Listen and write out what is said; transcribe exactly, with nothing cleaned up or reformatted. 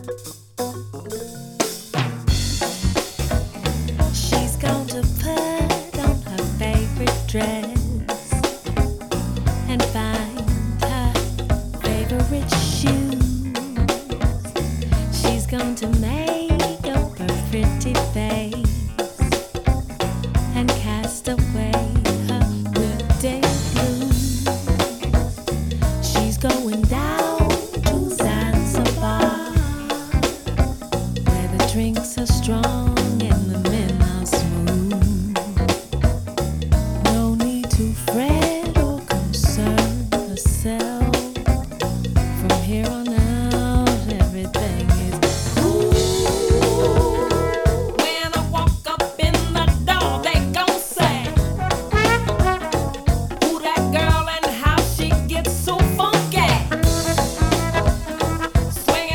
She's going to put on her favorite dress and find her favorite shoes. She's going to make